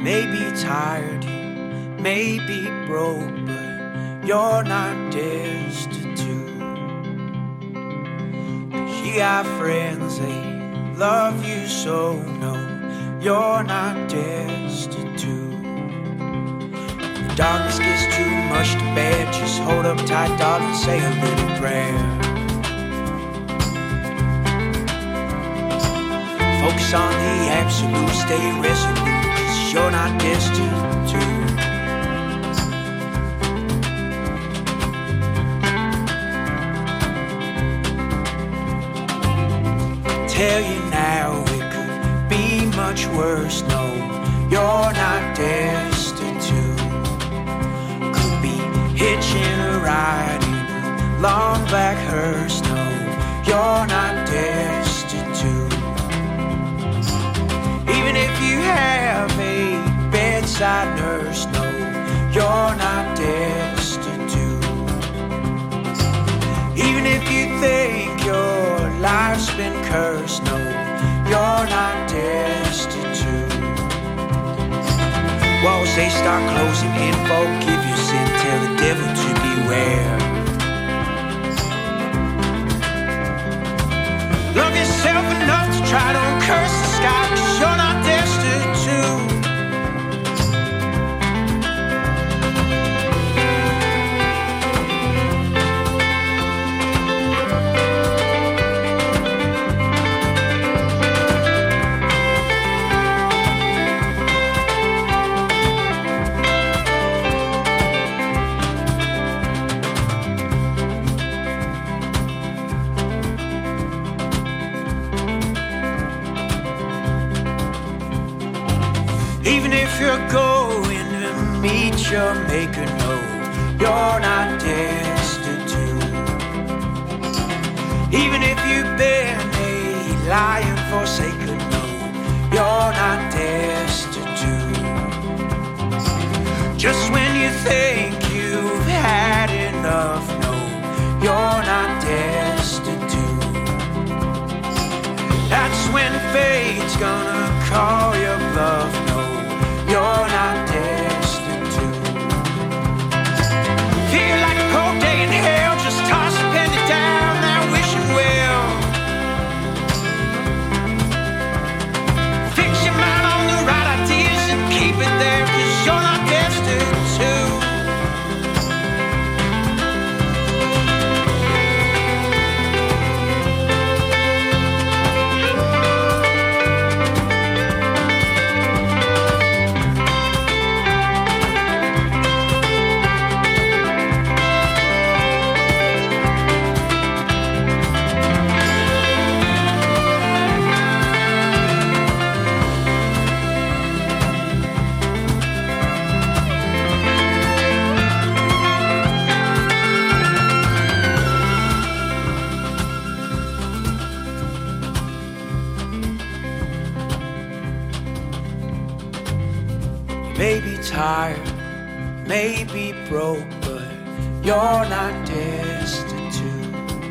may be tired, you may be broke, but you're not destitute. 'Cause you got friends, they love you so, no, you're not destitute. If the darkness gets too much to bear, just hold up tight, darling, say a little prayer. Focus on the absolute, stay resolute, 'cause you're not destitute. Tell you now, it could be much worse. No, you're not destitute. Could be hitching a ride in a long black hearse. No, you're not destitute. Even if you have a bedside nurse, no, you're not destitute. Even if you think your life's been cursed, no, you're not destitute. Walls, they start closing in, forgive your sin, tell the devil to beware. Love yourself enough to try to curse the sky, 'cause you're not destitute. Even if you're going to meet your maker, no, you're not destitute. Even if you've been a lion forsaken, no, you're not destitute. Just when you think you've had enough, no, you're not destitute. That's when fate's gonna call your bluff, no, you're not destitute. Feel like a cold day in hell, just toss your penny down there wishing well. Fix your mind on the right ideas and keep it there, 'cause you're not destitute. May be tired, may be broke, but you're not destitute.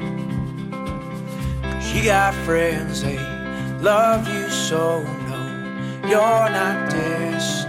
'Cause you got friends, they love you so, no, you're not destitute.